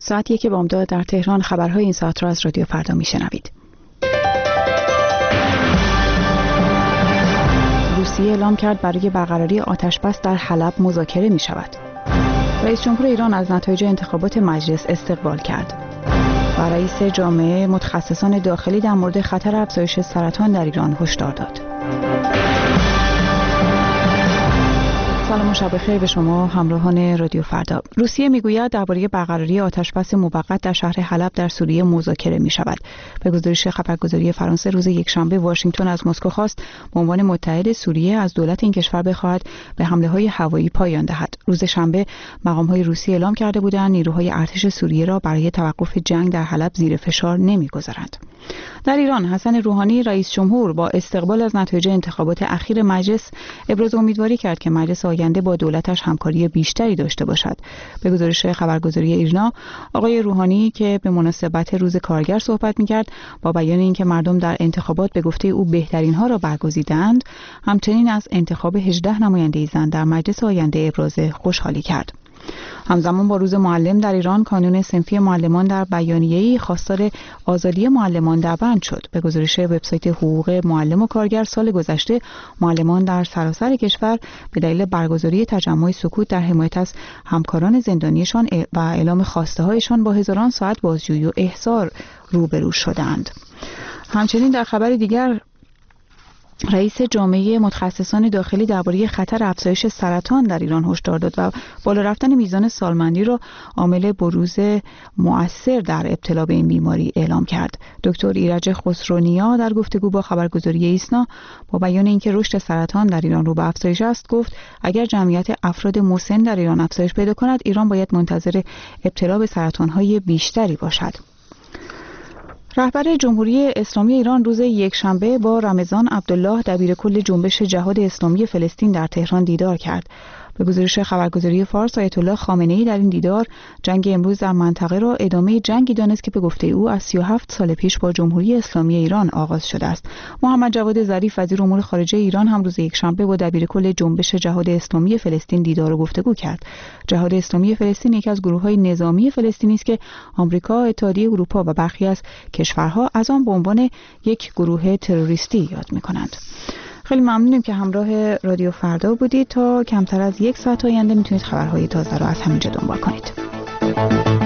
ساعت 1 بامداد در تهران. خبرهای این ساعت را از رادیو فردا میشنوید. روسیه اعلام کرد برای برقراری آتش‌بس در حلب مذاکره می شود. رئیس جمهور ایران از نتایج انتخابات مجلس استقبال کرد و رئیس جامعه متخصصان داخلی در مورد خطر افزایش سرطان در ایران هشدار داد. سلام و شب بخیر به شما همراهان رادیو فردا. روسیه میگوید درباره برقراری آتش‌بس موقت در شهر حلب در سوریه مذاکره می شود. به گزارش خبرگزاری فرانسه روز یکشنبه واشنگتن از مسکو خواست به عنوان متحد سوریه از دولت این کشور بخواهد به حمله‌های هوایی پایان دهد. روز شنبه مقام‌های روسیه اعلام کرده بودند نیروهای ارتش سوریه را برای توقف جنگ در حلب زیر فشار نمی‌گذارند. در ایران حسن روحانی رئیس جمهور با استقبال از نتایج انتخابات اخیر مجلس ابراز امیدواری کرد که مجلس آینده با دولتش همکاری بیشتری داشته باشد. به گزارش خبرگزاری ایرنا، آقای روحانی که به مناسبت روز کارگر صحبت می‌کرد با بیان اینکه مردم در انتخابات به گفته او بهترین‌ها را برگزیدند، همچنین از انتخاب 18 نماینده زن در مجلس آینده ابراز خوشحالی کرد. همزمان با روز معلم در ایران کانون صنفی معلمان در بیانیه‌ای خواستار آزادی معلمان در بند شد. به گزارش وبسایت حقوق معلم و کارگر، سال گذشته معلمان در سراسر کشور به دلیل برگزاری تجمع سکوت در حمایت از همکاران زندانیشان و اعلام خواسته‌هایشان با هزاران ساعت بازجویی و احضار روبرو شدند. همچنین در خبر دیگر رئیس جامعه متخصصان داخلی درباره خطر افزایش سرطان در ایران هشدار داد و بالا رفتن میزان سالمندی را عامل بروز مؤثر در ابتلا به این بیماری اعلام کرد. دکتر ایرج خسرونیا در گفتگو با خبرگزاری ایسنا با بیان اینکه رشد سرطان در ایران رو به افزایش است گفت اگر جمعیت افراد مسن در ایران افزایش پیدا کند، ایران باید منتظر ابتلا به سرطان‌های بیشتری باشد. رهبر جمهوری اسلامی ایران روز یکشنبه با رمضان عبدالله دبیرکل جنبش جهاد اسلامی فلسطین در تهران دیدار کرد. به گزارش خبرگزاری فارس، آیت الله خامنه‌ای در این دیدار جنگ امروز در منطقه را ادامه جنگی دانست که به گفته او از 37 سال پیش با جمهوری اسلامی ایران آغاز شده است. محمد جواد ظریف وزیر امور خارجه ایران هم روز یکشنبه با دبیرکل جنبش جهاد اسلامی فلسطین دیدار و گفتگو کرد. جهاد اسلامی فلسطین یکی از گروه‌های نظامی فلسطینی است که آمریکا، اتحادیه اروپا و برخی از کشورها از آن به عنوان یک گروه تروریستی یاد می‌کنند. خیلی ممنونیم که همراه رادیو فردا بودید. تا کمتر از یک ساعت آینده میتونید خبرهای تازه رو از همینجا دنبال کنید.